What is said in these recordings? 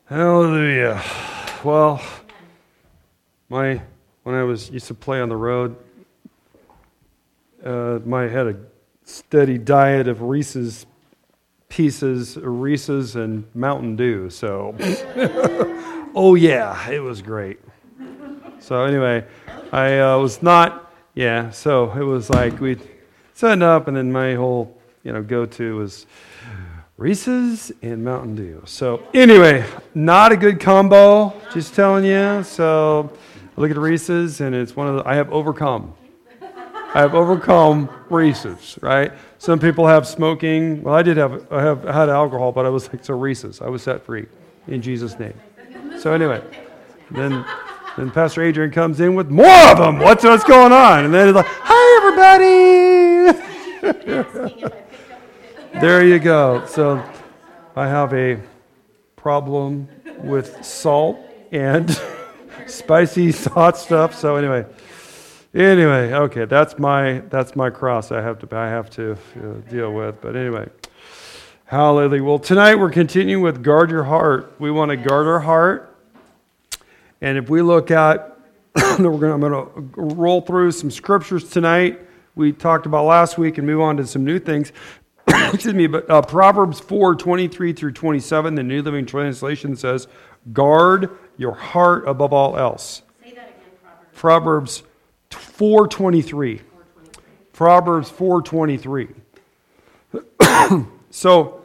Hallelujah. Well, when I used to play on the road, I had a steady diet of Reese's Pieces, Reese's, and Mountain Dew. So, oh yeah, it was great. So anyway, I was not, yeah. So it was like we'd set up, and then my whole go-to was Reese's and Mountain Dew. So anyway, not a good combo, just telling you. So I look at Reese's, and it's one of the, I have overcome Reese's, right? Some people have smoking. Well, I had alcohol, but I was like, so Reese's. I was set free in Jesus' name. So anyway, then Pastor Adrian comes in with more of them. What's going on? And then he's like, hi, everybody. There you go. So I have a problem with salt and spicy hot stuff. So anyway, okay, that's my cross I have to deal with. But anyway, hallelujah. Well, tonight we're continuing with guard your heart. We want to guard our heart. And if we look at, I'm going to roll through some scriptures tonight. We talked about last week and move on to some new things. Excuse me, but Proverbs 4:23 through 27, the New Living Translation says, guard your heart above all else. Say that again, Proverbs 4:23. Proverbs 4:23. So,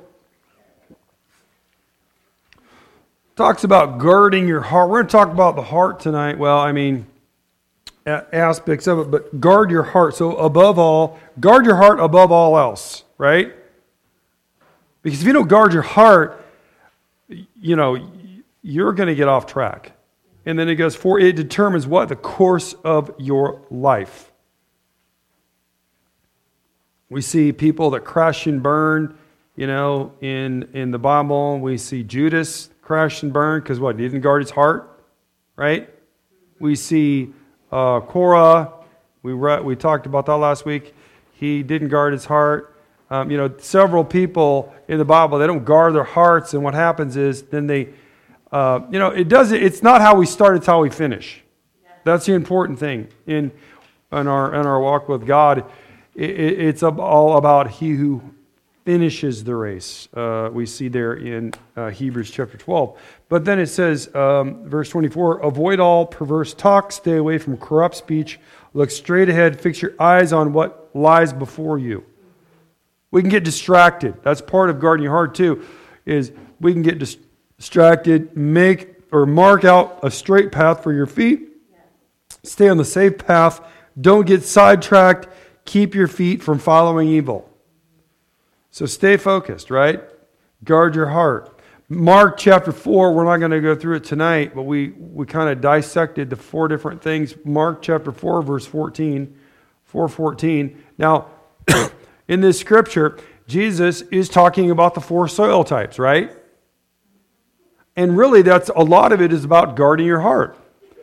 talks about guarding your heart. We're going to talk about the heart tonight. Well, I mean, aspects of it, but guard your heart. So above all, guard your heart above all else, right? Because if you don't guard your heart, you're going to get off track. And then it goes, for it determines what? The course of your life. We see people that crash and burn, in the Bible. We see Judas crash and burn because what? He didn't guard his heart, right? We see Korah. We talked about that last week. He didn't guard his heart. Several people in the Bible, they don't guard their hearts, and what happens is then they, it's not how we start, it's how we finish. That's the important thing in our walk with God. It's all about he who finishes the race. We see there in Hebrews chapter 12. But then it says, verse 24, avoid all perverse talk, stay away from corrupt speech, look straight ahead, fix your eyes on what lies before you. We can get distracted. That's part of guarding your heart too, is we can get distracted, mark out a straight path for your feet. Stay on the safe path. Don't get sidetracked. Keep your feet from following evil. So stay focused, right? Guard your heart. Mark chapter 4, we're not going to go through it tonight, but we kind of dissected the four different things. Mark chapter 4, verse 14, 4:14. Now, in this scripture, Jesus is talking about the four soil types, right? And really, a lot of it is about guarding your heart.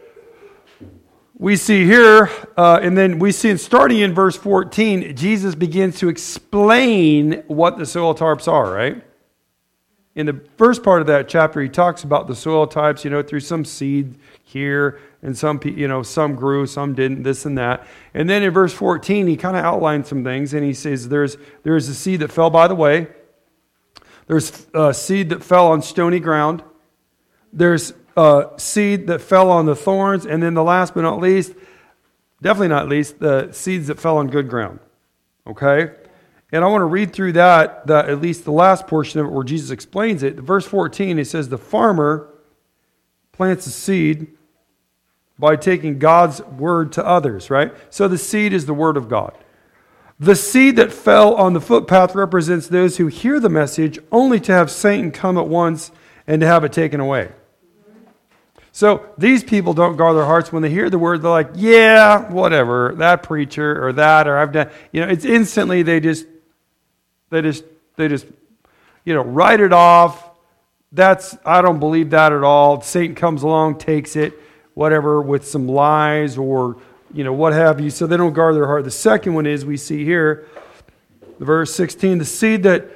We see here, and then we see, starting in verse 14, Jesus begins to explain what the soil types are, right? In the first part of that chapter, he talks about the soil types, through some seed here, and some grew, some didn't, this and that. And then in verse 14, he kind of outlines some things, and he says there's a seed that fell by the way. There's a seed that fell on stony ground. There's seed that fell on the thorns, and then the last but not least, definitely not least, the seeds that fell on good ground. Okay? And I want to read through that at least the last portion of it where Jesus explains it. Verse 14, it says, the farmer plants a seed by taking God's word to others, right? So the seed is the word of God. The seed that fell on the footpath represents those who hear the message only to have Satan come at once and to have it taken away. So these people don't guard their hearts. When they hear the word, they're like, yeah, whatever, that preacher or that, or I've done, it's instantly they just write it off. I don't believe that at all. Satan comes along, takes it, whatever, with some lies or, what have you. So they don't guard their heart. The second one is, we see here, verse 16, the seed that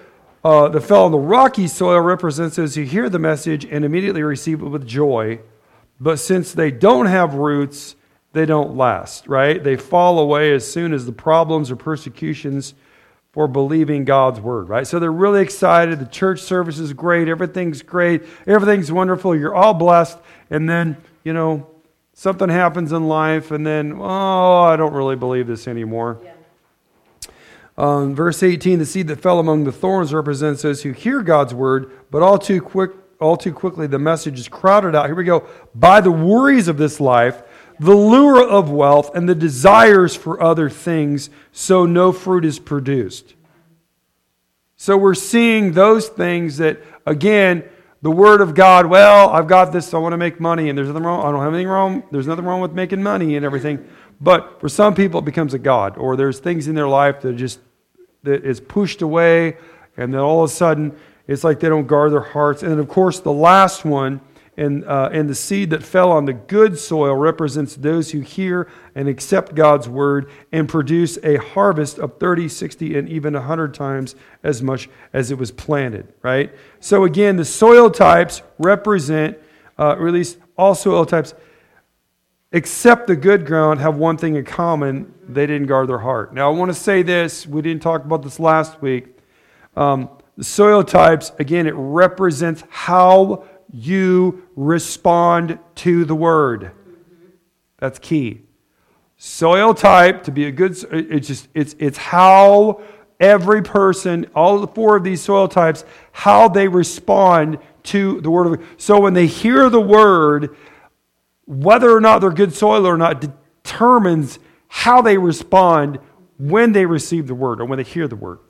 that fell on the rocky soil represents those who hear the message and immediately receive it with joy. But since they don't have roots, they don't last, right? They fall away as soon as the problems or persecutions for believing God's word, right? So they're really excited. The church service is great. Everything's great. Everything's wonderful. You're all blessed. And then, something happens in life, and then, I don't really believe this anymore. Yeah. Verse 18, the seed that fell among the thorns represents those who hear God's word, but all too quickly the message is crowded out. Here we go. By the worries of this life, the lure of wealth, and the desires for other things, so no fruit is produced. So we're seeing those things that, again, the word of God, well, I've got this, so I want to make money, and there's nothing wrong. I don't have anything wrong. There's nothing wrong with making money and everything. But for some people, it becomes a god, or there's things in their life that is pushed away, and then all of a sudden, it's like they don't guard their hearts. And then, of course, the last one, and the seed that fell on the good soil represents those who hear and accept God's word and produce a harvest of 30, 60, and even 100 times as much as it was planted, right? So again, the soil types represent, or at least all soil types, except the good ground, have one thing in common: they didn't guard their heart. Now, I want to say this. We didn't talk about this last week. The soil types, again, it represents how you respond to the word. That's key. Soil type, to be a good, it's how every person, all of the four of these soil types, how they respond to the word of God. So when they hear the word, whether or not they're good soil or not determines how they respond when they receive the word or when they hear the word.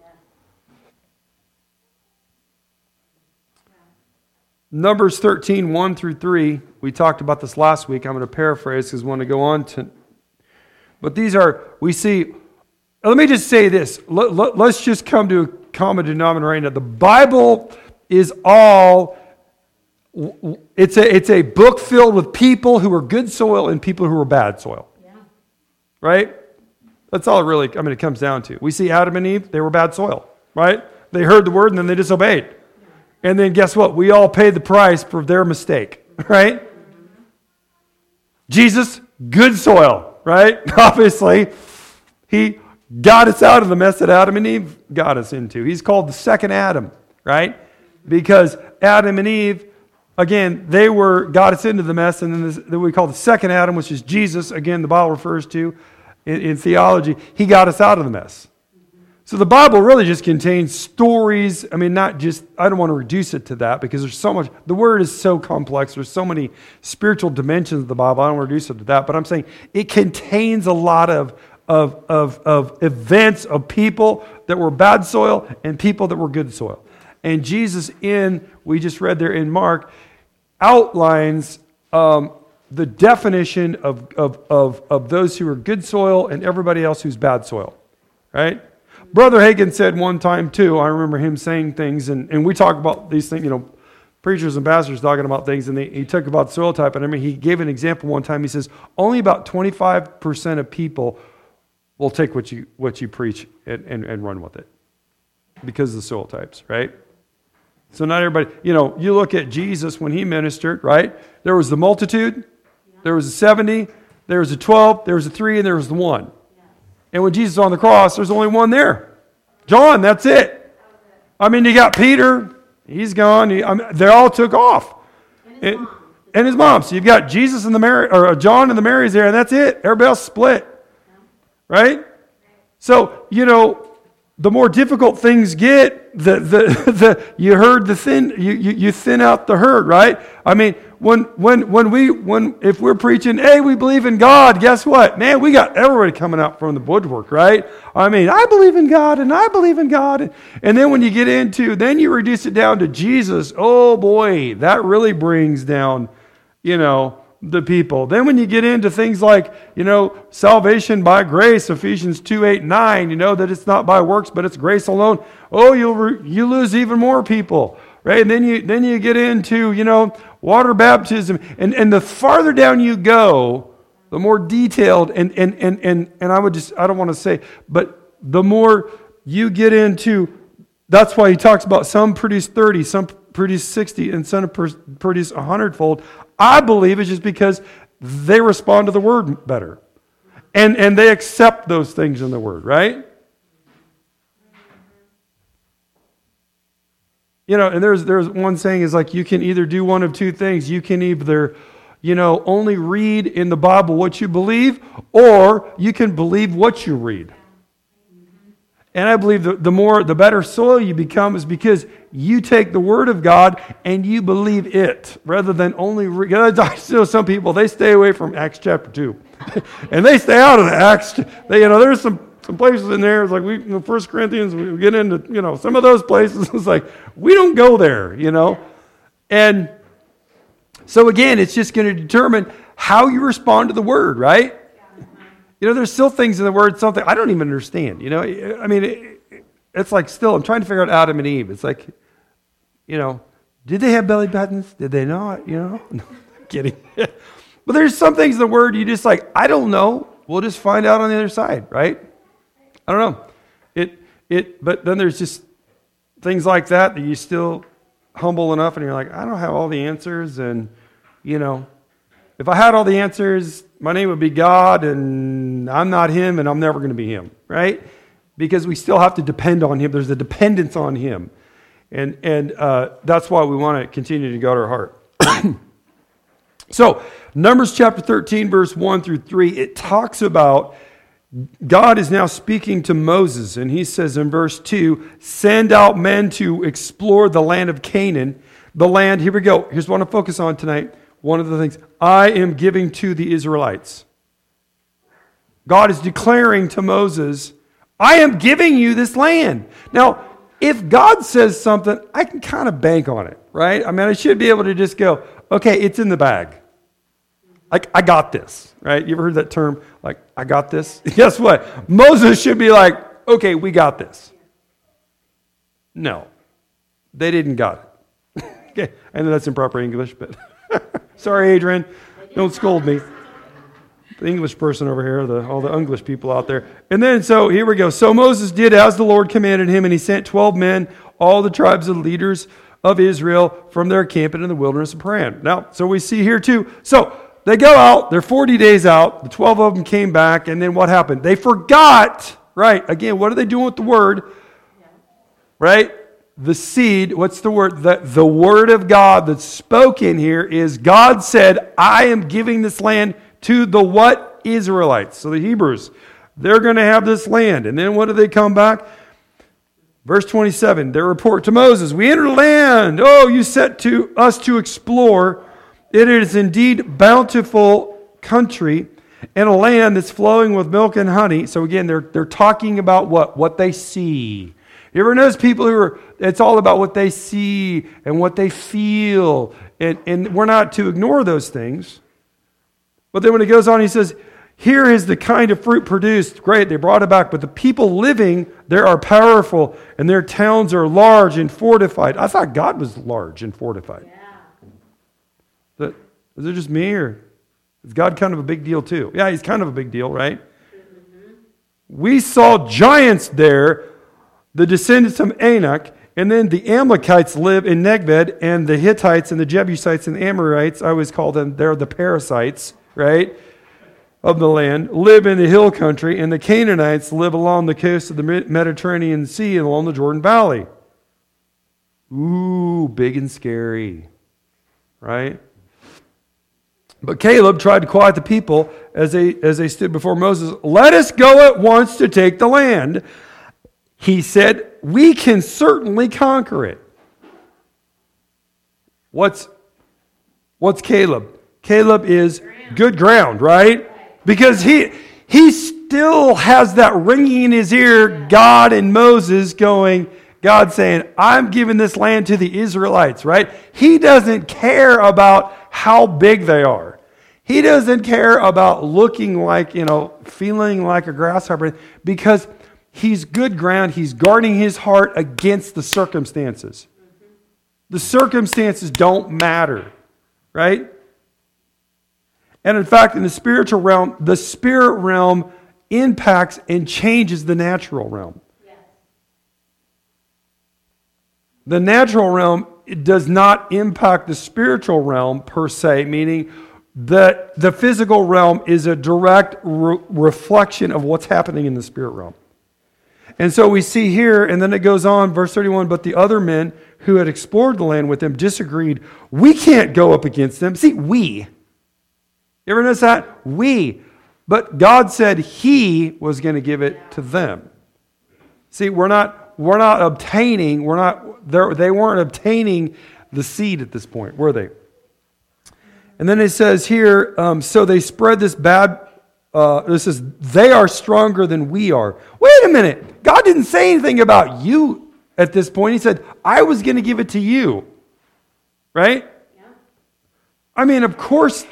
Numbers 13, 1 through 3. We talked about this last week. I'm going to paraphrase because I want to go on to. But these are, we see, let me just say this. Let's just come to a common denominator right now. The Bible is all, it's a book filled with people who are good soil and people who are bad soil. Yeah. Right? That's all it comes down to. We see Adam and Eve, they were bad soil. Right? They heard the word and then they disobeyed. And then guess what? We all paid the price for their mistake, right? Jesus, good soil, right? Obviously, he got us out of the mess that Adam and Eve got us into. He's called the second Adam, right? Because Adam and Eve, again, got us into the mess, and then we call the second Adam, which is Jesus, again, the Bible refers to in theology. He got us out of the mess. So the Bible really just contains stories. I don't want to reduce it to that because there's so much. The Word is so complex. There's so many spiritual dimensions of the Bible. I don't want to reduce it to that. But I'm saying it contains a lot of events of people that were bad soil and people that were good soil. And Jesus, we just read there in Mark, outlines the definition of those who are good soil and everybody else who's bad soil, right? Brother Hagin said one time too, I remember him saying things, and we talk about these things, preachers and pastors talking about things, and he talked about soil type, and he gave an example one time. He says, only about 25% of people will take what you preach and run with it because of the soil types, right? So not everybody, you look at Jesus when he ministered, right? There was the multitude, there was the 70, there was the 12, there was the 3, and there was the 1. And when Jesus was on the cross, there's only one there. John, that's it. You got Peter, he's gone. They all took off. And his mom. So you've got Jesus and John and the Marys there, and that's it. Everybody else split. Right? So, the more difficult things get, you thin out the herd, right? If we're preaching, hey, we believe in God, guess what? Man, we got everybody coming out from the woodwork, right? I believe in God, and I believe in God. And then when you get into, then you reduce it down to Jesus, oh boy, that really brings down, the people. Then when you get into things like, salvation by grace, Ephesians 2:8-9, that it's not by works, but it's grace alone. Oh, you lose even more people, right? And then you get into, water baptism, and the farther down you go, the more detailed and I don't want to say, but the more you get into That's why he talks about some produce 30, some produce 60, and some produce 100-fold. I believe it's just because they respond to the word better. And they accept those things in the word, right? You know, and there's one saying is like, you can either do one of two things. You can either, only read in the Bible what you believe, or you can believe what you read. And I believe the better soil you become is because you take the Word of God and you believe it, rather than only read. I know some people, they stay away from Acts chapter 2. And they stay out of the Acts. There's some places in there, it's like 1 Corinthians, we get into, some of those places, it's like, we don't go there, And so again, it's just going to determine how you respond to the Word, right? There's still things in the Word, something I don't even understand, it's like still, I'm trying to figure out Adam and Eve. It's like, did they have belly buttons? Did they not? No, I'm kidding. But there's some things in the Word you just like, I don't know. We'll just find out on the other side, right? I don't know. But then there's just things like that you still humble enough and you're like, I don't have all the answers. And, if I had all the answers, my name would be God and I'm not Him and I'm never going to be Him, right? Because we still have to depend on Him. There's a dependence on Him. And that's why we want to continue to go to our heart. So, Numbers chapter 13, verse 1 through 3, it talks about God is now speaking to Moses, and he says in verse 2, send out men to explore the land of Canaan. The land, here we go. Here's what I want to focus on tonight. One of the things I am giving to the Israelites. God is declaring to Moses, I am giving you this land. Now, if God says something, I can kind of bank on it, right? I should be able to just go, okay, it's in the bag. Like, I got this, right? You ever heard that term? Like, I got this? Guess what? Moses should be like, okay, we got this. No, they didn't got it. Okay, I know that's improper English, but sorry, Adrian, don't scold me. The English person over here, all the English people out there. And then, so here we go. So Moses did as the Lord commanded him, and he sent 12 men, all the tribes of the leaders of Israel, from their camp in the wilderness of Paran. Now, so we see here too. So they go out, they're 40 days out, the 12 of them came back, and then what happened? They forgot, right? Again, what are they doing with the word? Right? The seed, what's the word? The word of God that's spoken here is God said, I am giving this land to the what? Israelites. So the Hebrews, they're going to have this land. And then what do they come back? Verse 27, their report to Moses, we entered land. Oh, you set to us to explore. It is indeed bountiful country and a land that's flowing with milk and honey. So again, they're talking about what? What they see. You ever notice people it's all about what they see and what they feel. And we're not to ignore those things. But then when he goes on, he says, here is the kind of fruit produced. Great, they brought it back. But the people living there are powerful, and their towns are large and fortified. I thought God was large and fortified. Yeah. Is it just me, or is God kind of a big deal too? Yeah, he's kind of a big deal, right? Mm-hmm. We saw giants there, the descendants of Anak, and then the Amalekites live in Negev, and the Hittites and the Jebusites and the Amorites, I always call them, they're the parasites, right, of the land, live in the hill country, and the Canaanites live along the coast of the Mediterranean Sea and along the Jordan Valley. Ooh, big and scary, right? But Caleb tried to quiet the people as they stood before Moses. Let us go at once to take the land. He said, we can certainly conquer it. What's Caleb? Caleb is good ground, right? Because he still has that ringing in his ear, God and Moses God saying, I'm giving this land to the Israelites, right? He doesn't care about how big they are. He doesn't care about looking like, feeling like a grasshopper, because he's good ground. He's guarding his heart against the circumstances. The circumstances don't matter, right? And in fact, in the spiritual realm, the spirit realm impacts and changes the natural realm. Yes. The natural realm, it does not impact the spiritual realm per se, meaning that the physical realm is a direct reflection of what's happening in the spirit realm. And so we see here, and then it goes on, verse 31, but the other men who had explored the land with him disagreed. We can't go up against them. See, we. You ever notice that? We. But God said He was going to give it to them. See, we're not obtaining, they weren't obtaining the seed at this point, were they? And then it says here, so they spread this bad, this says, they are stronger than we are. Wait a minute. God didn't say anything about you at this point. He said, I was going to give it to you. Right? Yeah. I mean, of course,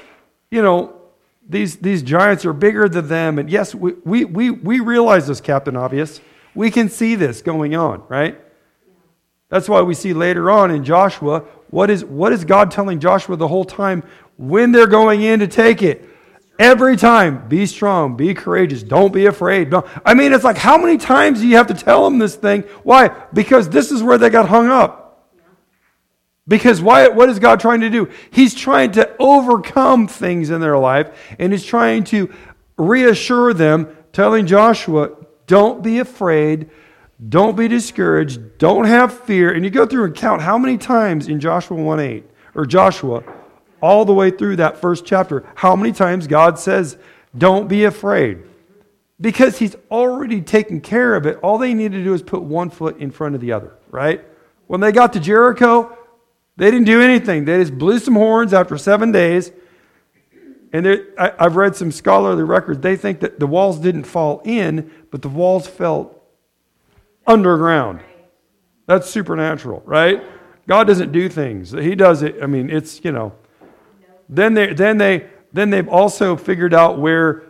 these giants are bigger than them. And yes, we realize this, Captain Obvious. We can see this going on, right? Yeah. That's why we see later on in Joshua, what is God telling Joshua the whole time when they're going in to take it? Every time, be strong, be courageous, don't be afraid. I mean, it's like, how many times do you have to tell them this thing? Why? Because this is where they got hung up. Because what is God trying to do? He's trying to overcome things in their life, and He's trying to reassure them, telling Joshua, don't be afraid, don't be discouraged, don't have fear. And you go through and count how many times in Joshua 1:8, or Joshua, all the way through that first chapter, how many times God says, don't be afraid. Because He's already taken care of it. All they need to do is put one foot in front of the other, right? When they got to Jericho, they didn't do anything. They just blew some horns after 7 days. And I've read some scholarly records. They think that the walls didn't fall in, but the walls fell underground. That's supernatural, right? God doesn't do things. He does it. I mean, it's, Then they've also figured out where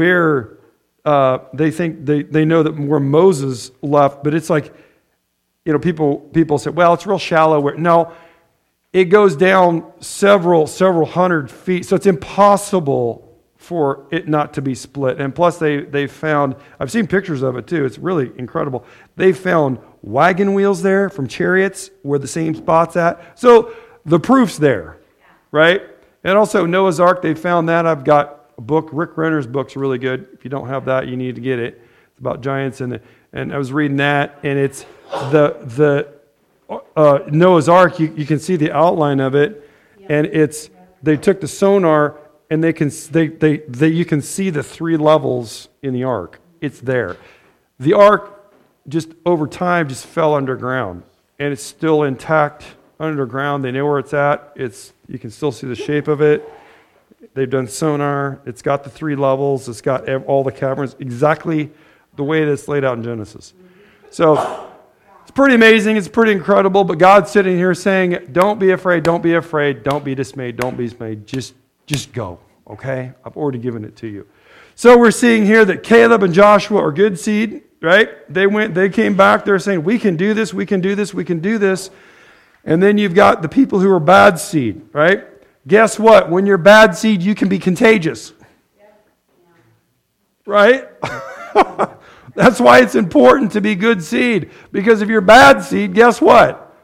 they think they know that where Moses left, but it's like, people say, well, it's real shallow. No, it goes down several hundred feet, so it's impossible for it not to be split. And plus, they found, I've seen pictures of it too. It's really incredible. They found wagon wheels there from chariots where the same spot's at. So the proof's there, right? And also Noah's Ark, they found that. I've got a book. Rick Renner's book's really good. If you don't have that, you need to get it. It's about giants, and I was reading that, and it's the Noah's Ark. You can see the outline of it, and they took the sonar, and you can see the 3 levels in the ark. It's there. The ark just over time just fell underground, and it's still intact underground. They know where it's at. You can still see the shape of it. They've done sonar. It's got the 3 levels. It's got all the caverns, exactly the way that's laid out in Genesis. So it's pretty amazing. It's pretty incredible. But God's sitting here saying, don't be afraid. Don't be afraid. Don't be dismayed. Don't be dismayed. Just go. Okay? I've already given it to you. So we're seeing here that Caleb and Joshua are good seed, right? They came back. They're saying, we can do this. We can do this. We can do this. And then you've got the people who are bad seed, right? Guess what? When you're bad seed, you can be contagious. Right? That's why it's important to be good seed. Because if you're bad seed, guess what?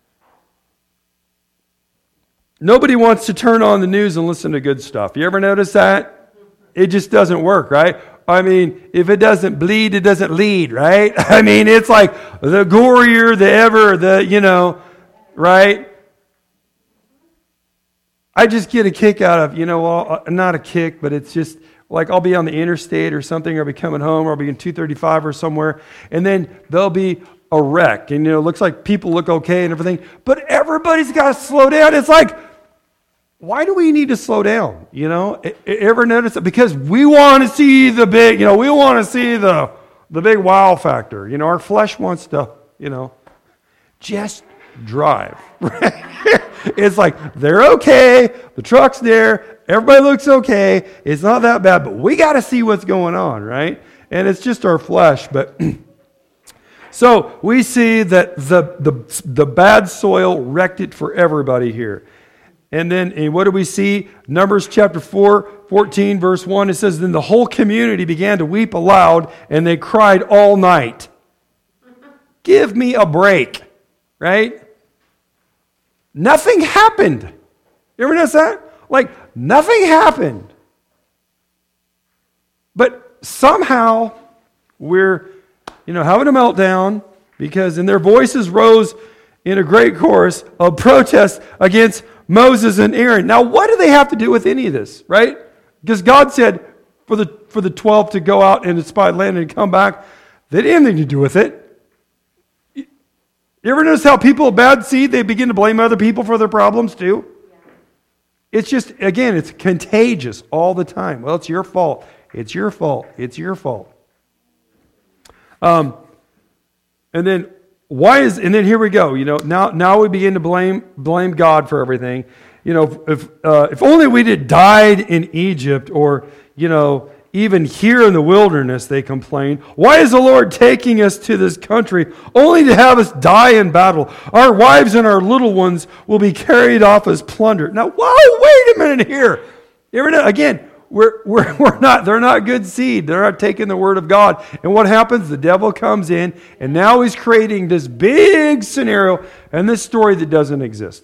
Nobody wants to turn on the news and listen to good stuff. You ever notice that? It just doesn't work, right? I mean, if it doesn't bleed, it doesn't lead, right? I mean, it's like the gorier, right? I just get a kick out of, not a kick, but it's just like I'll be on the interstate or something, or I'll be coming home, or I'll be in 235 or somewhere, and then there'll be a wreck, and it looks like people look okay and everything, but everybody's got to slow down. It's like, why do we need to slow down? Ever notice that? Because we want to see the big, we want to see the big wow factor. Our flesh wants to, just drive. Right? It's like, they're okay, the truck's there, everybody looks okay, it's not that bad, but we got to see what's going on, right? And it's just our flesh. But so we see that the bad soil wrecked it for everybody here. And then what do we see? Numbers chapter 14, verse 1, it says, then the whole community began to weep aloud, and they cried all night. Give me a break, right? nothing happened. You ever notice that? Like, nothing happened. But somehow we're, having a meltdown because, and their voices rose in a great chorus of protest against Moses and Aaron. Now, what do they have to do with any of this, right? Because God said for the 12 to go out and spy land and come back. They didn't have anything to do with it. You ever notice how people of bad seed, they begin to blame other people for their problems too? Yeah. It's just, again, it's contagious all the time. Well, it's your fault. It's your fault. It's your fault. And then here we go. Now we begin to blame God for everything. If only we had died in Egypt, or even here in the wilderness, they complain. Why is the Lord taking us to this country only to have us die in battle? Our wives and our little ones will be carried off as plunder. Now, whoa, wait a minute here. Again, they're not good seed. They're not taking the word of God. And what happens? The devil comes in, and now he's creating this big scenario and this story that doesn't exist.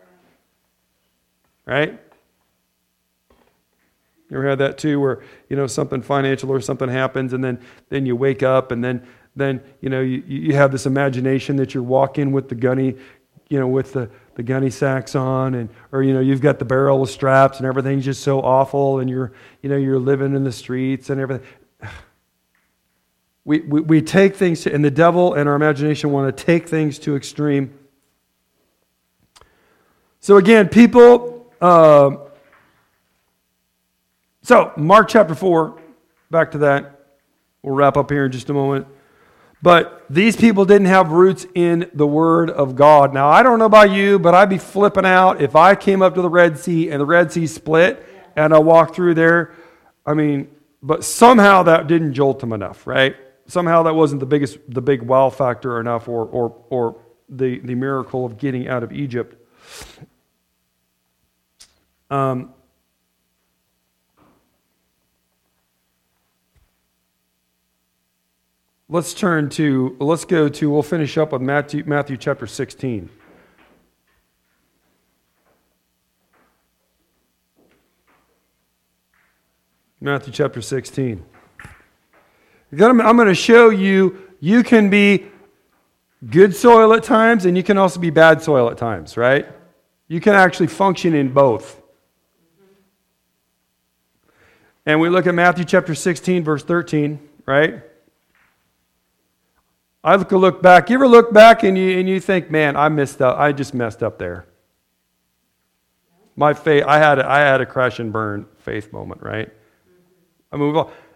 Right? You ever had that too, where something financial or something happens, and then you wake up, and then you have this imagination that you're walking with the gunny, with the gunny sacks on, or you've got the barrel of straps, and everything's just so awful, and you're living in the streets and everything. We take things and the devil and our imagination want to take things to extreme. So again, people. So, Mark chapter 4, back to that. We'll wrap up here in just a moment. But these people didn't have roots in the Word of God. Now, I don't know about you, but I'd be flipping out if I came up to the Red Sea and the Red Sea split and I walked through there. But somehow that didn't jolt them enough, right? Somehow that wasn't the big wow factor enough, or the miracle of getting out of Egypt. We'll finish up with Matthew chapter 16. Matthew chapter 16. I'm going to show you can be good soil at times, and you can also be bad soil at times, right? You can actually function in both. And we look at Matthew chapter 16, verse 13, right? I look back. You ever look back and you think, man, I messed up. I just messed up there. My faith. I had a crash and burn faith moment, right? I mean,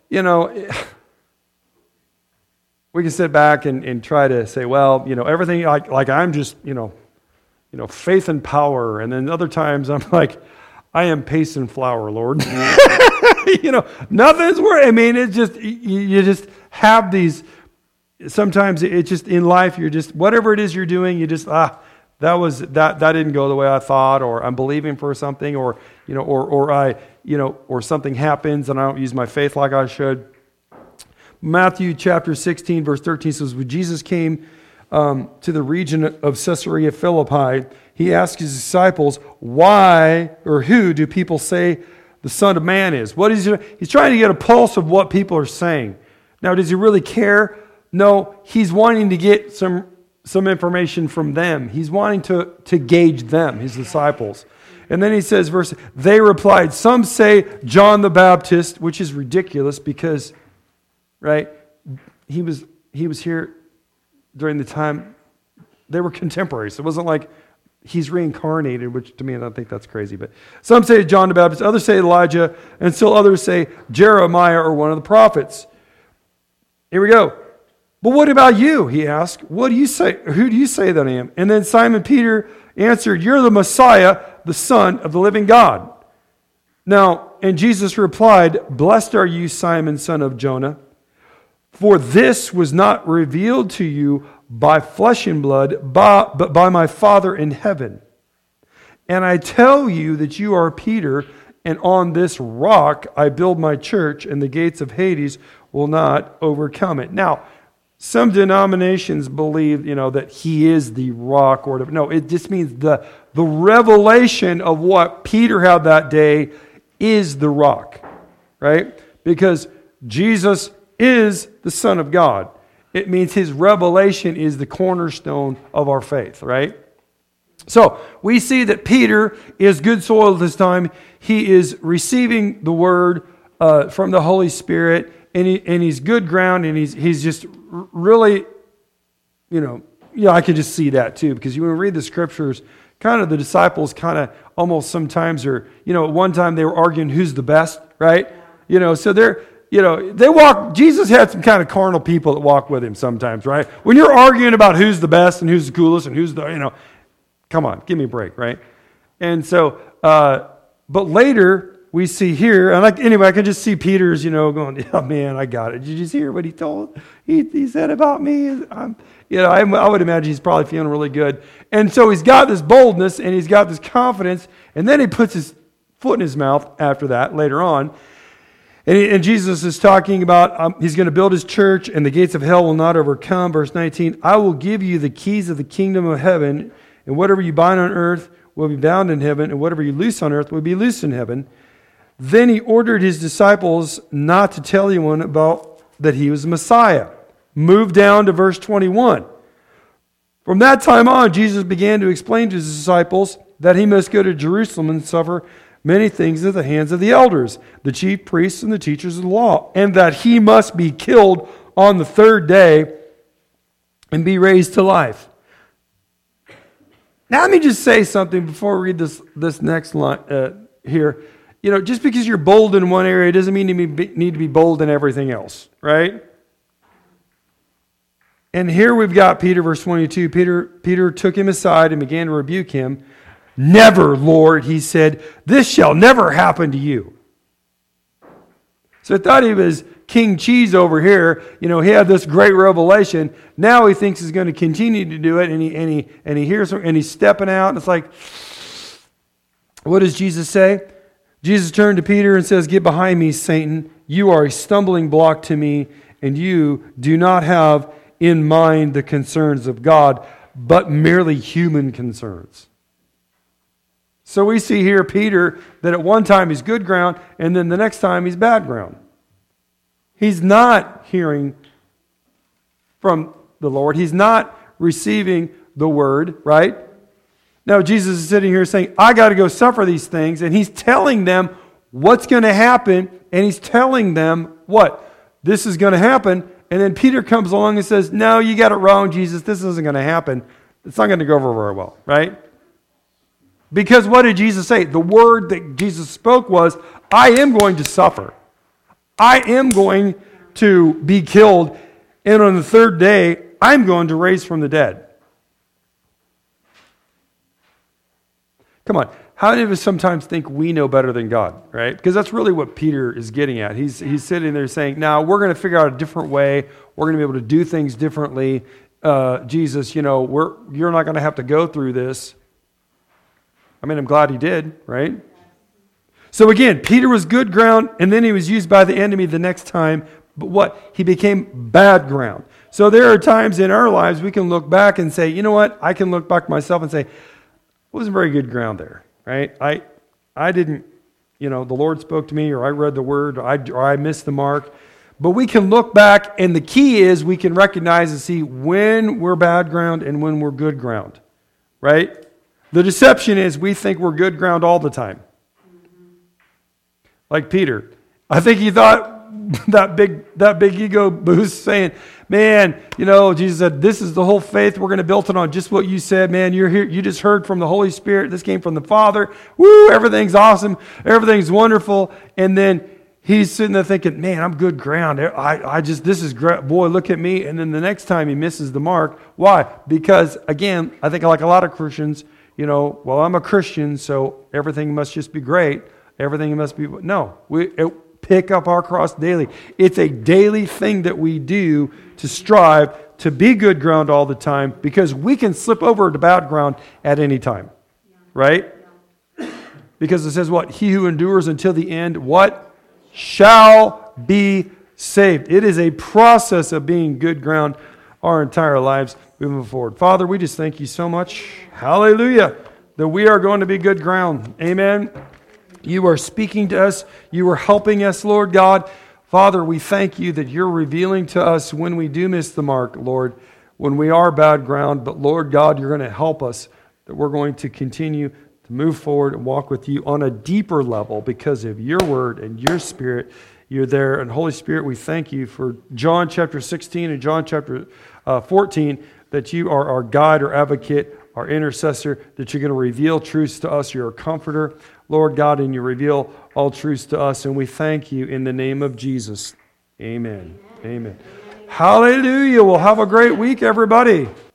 we can sit back and try to say, well, everything like I'm just, faith and power, and then other times I'm like, I am pace and flour, Lord. Nothing's worth. I mean, it's just you just have these. Sometimes it's just in life, you're just, whatever it is you're doing, you just, that didn't go the way I thought, or I'm believing for something, or something happens and I don't use my faith like I should. Matthew chapter 16, verse 13 says, when Jesus came to the region of Caesarea Philippi, he asked his disciples, why or who do people say the Son of Man is? What is he? He's trying to get a pulse of what people are saying. Now, does he really care? No, he's wanting to get some information from them. He's wanting to gauge them, his disciples. And then he says, they replied, some say John the Baptist, which is ridiculous because, right, he was here during the time, they were contemporaries. It wasn't like he's reincarnated, which to me, I don't think that's crazy. But some say John the Baptist, others say Elijah, and still others say Jeremiah or one of the prophets. Here we go. But what about you? He asked. What do you say? Who do you say that I am? And then Simon Peter answered, you're the Messiah, the Son of the living God. Now, and Jesus replied, blessed are you, Simon, son of Jonah, for this was not revealed to you by flesh and blood, but by my Father in heaven. And I tell you that you are Peter, and on this rock I build my church, and the gates of Hades will not overcome it. Now, Some denominations believe, that he is the rock or whatever. No, it just means the revelation of what Peter had that day is the rock, right? Because Jesus is the Son of God. It means his revelation is the cornerstone of our faith, right? So we see that Peter is good soil this time. He is receiving the word from the Holy Spirit, and he's good ground, and he's just really, I can just see that too, because when we read the scriptures, kind of the disciples kind of almost sometimes are, at one time they were arguing who's the best, right? So they're, they walk, Jesus had some kind of carnal people that walk with him sometimes, right? When you're arguing about who's the best and who's the coolest and who's the, come on, give me a break, right? And so, but later we see here, and I can just see Peter's, going, oh man, I got it. Did you just hear what he told? He said about me. I would imagine he's probably feeling really good. And so he's got this boldness and he's got this confidence, and then he puts his foot in his mouth after that later on. And Jesus is talking about he's going to build his church and the gates of hell will not overcome. Verse 19, I will give you the keys of the kingdom of heaven, and whatever you bind on earth will be bound in heaven, and whatever you loose on earth will be loosed in heaven. Then he ordered his disciples not to tell anyone about that he was the Messiah. Move down to verse 21. From that time on, Jesus began to explain to his disciples that he must go to Jerusalem and suffer many things at the hands of the elders, the chief priests, and the teachers of the law, and that he must be killed on the third day and be raised to life. Now let me just say something before we read this next line here. Just because you're bold in one area doesn't mean you need to be bold in everything else, right? And here we've got Peter, verse 22. Peter took him aside and began to rebuke him. Never, Lord, he said, this shall never happen to you. So I thought he was King Cheese over here. He had this great revelation. Now he thinks he's going to continue to do it, and he hears and he's stepping out, and it's like, what does Jesus say? Jesus turned to Peter and says, get behind me, Satan. You are a stumbling block to me, and you do not have in mind the concerns of God, but merely human concerns. So we see here Peter that at one time he's good ground, and then the next time he's bad ground. He's not hearing from the Lord. He's not receiving the word, right? Now Jesus is sitting here saying, I got to go suffer these things, and he's telling them what's going to happen, and he's telling them what? This is going to happen. And then Peter comes along and says, no, you got it wrong, Jesus. This isn't going to happen. It's not going to go over very well, right? Because what did Jesus say? The word that Jesus spoke was, I am going to suffer. I am going to be killed. And on the third day, I'm going to raise from the dead. Come on. How many of us sometimes think we know better than God, right? Because that's really what Peter is getting at. He's sitting there saying, now we're going to figure out a different way. We're going to be able to do things differently. Jesus, you're not going to have to go through this. I mean, I'm glad he did, right? So again, Peter was good ground, and then he was used by the enemy the next time. But what? He became bad ground. So there are times in our lives we can look back and say, you know what? I can look back myself and say, it wasn't very good ground there, right? I didn't, the Lord spoke to me, or I read the word, or I missed the mark. But we can look back, and the key is we can recognize and see when we're bad ground and when we're good ground, right? The deception is we think we're good ground all the time. Like Peter. I think he thought that big ego boost saying, man, Jesus said, this is the whole faith. We're going to build it on just what you said, man. You're here. You just heard from the Holy Spirit. This came from the Father. Woo, everything's awesome. Everything's wonderful. And then he's sitting there thinking, man, I'm good ground. This is great. Boy, look at me. And then the next time he misses the mark. Why? Because, again, I think like a lot of Christians, well, I'm a Christian, so everything must just be great. Everything must be... No, we pick up our cross daily. It's a daily thing that we do to strive to be good ground all the time, because we can slip over to bad ground at any time. Right? Because it says what? He who endures until the end, what? Shall be saved. It is a process of being good ground our entire lives moving forward. Father, we just thank you so much. Hallelujah. That we are going to be good ground. Amen. You are speaking to us. You are helping us, Lord God. Father, we thank you that you're revealing to us when we do miss the mark, Lord, when we are bad ground. But Lord God, you're going to help us, that we're going to continue to move forward and walk with you on a deeper level because of your word and your spirit. You're there. And Holy Spirit, we thank you for John chapter 16 and John chapter 14, that you are our guide, our advocate, our intercessor, that you're going to reveal truths to us. You're a comforter, Lord God, and you reveal all truths to us. And we thank you in the name of Jesus. Amen. Amen. Hallelujah. Well, have a great week, everybody.